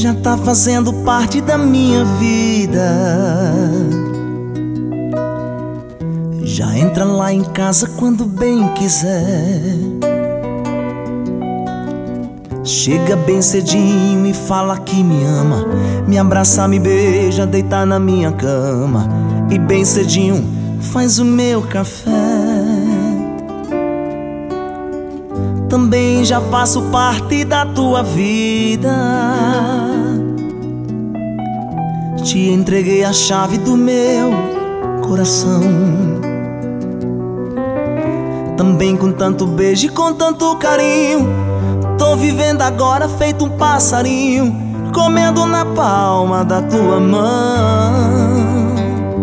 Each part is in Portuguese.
já tá fazendo parte da minha vida. Já entra lá em casa quando bem quiser. Chega bem cedinho e fala que me ama. Me abraça, me beija, deita na minha cama. E bem cedinho faz o meu café. Também já faço parte da tua vida. Te entreguei a chave do meu coração. Também com tanto beijo e com tanto carinho. Tô vivendo agora feito um passarinho, comendo na palma da tua mão.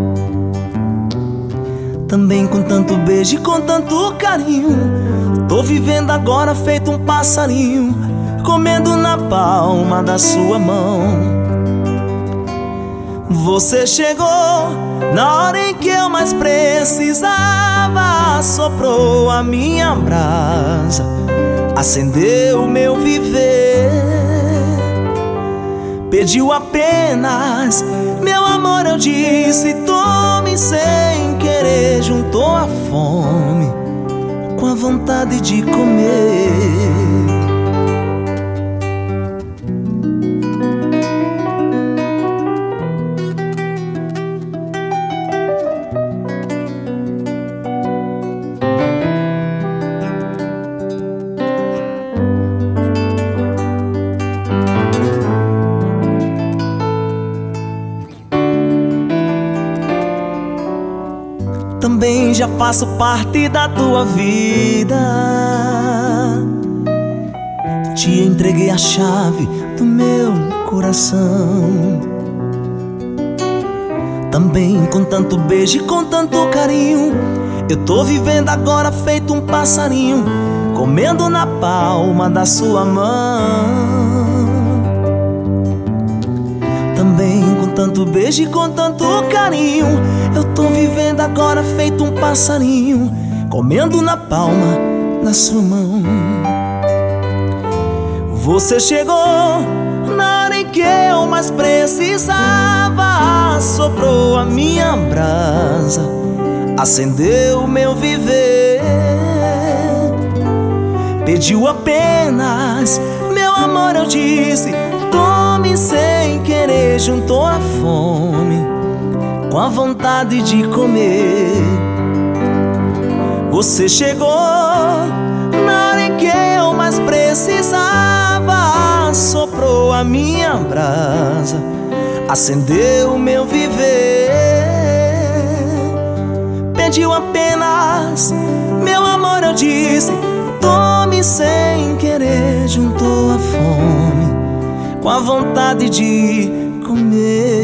Também com tanto beijo e com tanto carinho. Tô vivendo agora feito um passarinho, comendo na palma da sua mão. Você chegou na hora em que eu mais precisava. Soprou a minha brasa, acendeu o meu viver. Pediu apenas meu amor, eu disse tome sem querer. Juntou a fome com a vontade de comer. Também já faço parte da tua vida. Te entreguei a chave do meu coração. Também com tanto beijo e com tanto carinho. Eu tô vivendo agora feito um passarinho, comendo na palma da sua mão. Também com tanto beijo e com tanto carinho. Eu tô vivendo agora feito um passarinho, comendo na palma da sua mão. Você chegou na hora em que eu mais precisava. Soprou a minha brasa, acendeu o meu viver. Pediu apenas meu amor, eu disse tome sem querer. Juntou a fome com a vontade de comer. Você chegou na hora em que eu mais precisava. Soprou a minha brasa, acendeu o meu viver. Pediu apenas meu amor, eu disse tome sem querer. Juntou a fome com a vontade de comer.